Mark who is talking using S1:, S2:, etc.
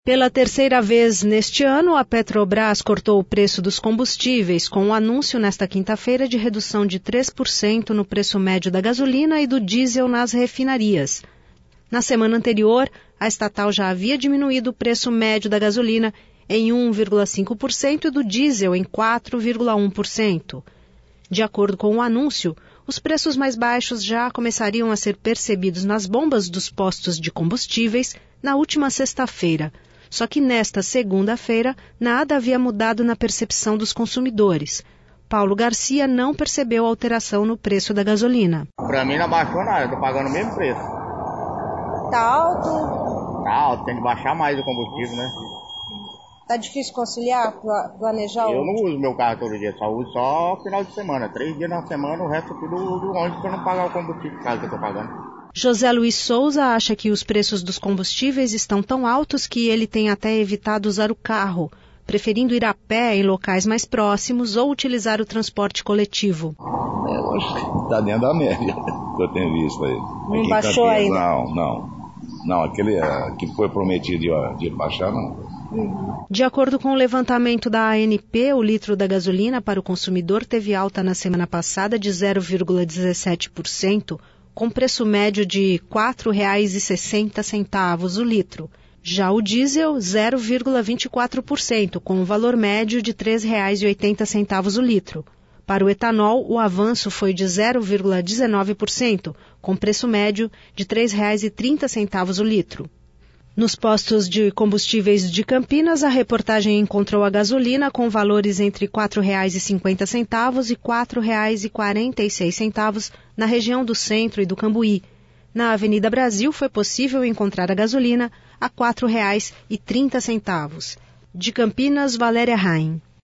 S1: Pela terceira vez neste ano, a Petrobras cortou o preço dos combustíveis com um anúncio nesta quinta-feira de redução de 3% no preço médio da gasolina e do diesel nas refinarias. Na semana anterior, a estatal já havia diminuído o preço médio da gasolina em 1,5% e do diesel em 4,1%. De acordo com o anúncio, os preços mais baixos já começariam a ser percebidos nas bombas dos postos de combustíveis na última sexta-feira. Só que nesta segunda-feira, nada havia mudado na percepção dos consumidores. Paulo Garcia não percebeu alteração no preço da gasolina.
S2: Para mim não baixou nada, eu estou pagando o mesmo preço.
S3: Tá alto?
S2: Tá alto, tem que baixar mais o combustível, né?
S3: Tá difícil conciliar, planejar?
S2: Eu não uso meu carro todo dia, só uso só final de semana. 3 dias na semana, o resto é tudo do ônibus para não pagar o combustível que eu estou pagando.
S1: José Luiz Souza acha que os preços dos combustíveis estão tão altos que ele tem até evitado usar o carro, preferindo ir a pé em locais mais próximos ou utilizar o transporte coletivo.
S4: Eu acho que está dentro da média que eu tenho visto aí.
S3: Não baixou ainda?
S4: Não, aquele que foi prometido de baixar, não.
S1: De acordo com o levantamento da ANP, o litro da gasolina para o consumidor teve alta na semana passada de 0,17%, com preço médio de R$ 4,60 o litro. Já o diesel, 0,24%, com um valor médio de R$ 3,80 o litro. Para o etanol, o avanço foi de 0,19%, com preço médio de R$ 3,30 o litro. Nos postos de combustíveis de Campinas, a reportagem encontrou a gasolina com valores entre R$ 4,50 e R$ 4,46 na região do Centro e do Cambuí. Na Avenida Brasil, foi possível encontrar a gasolina a R$ 4,30. De Campinas, Valéria Raim.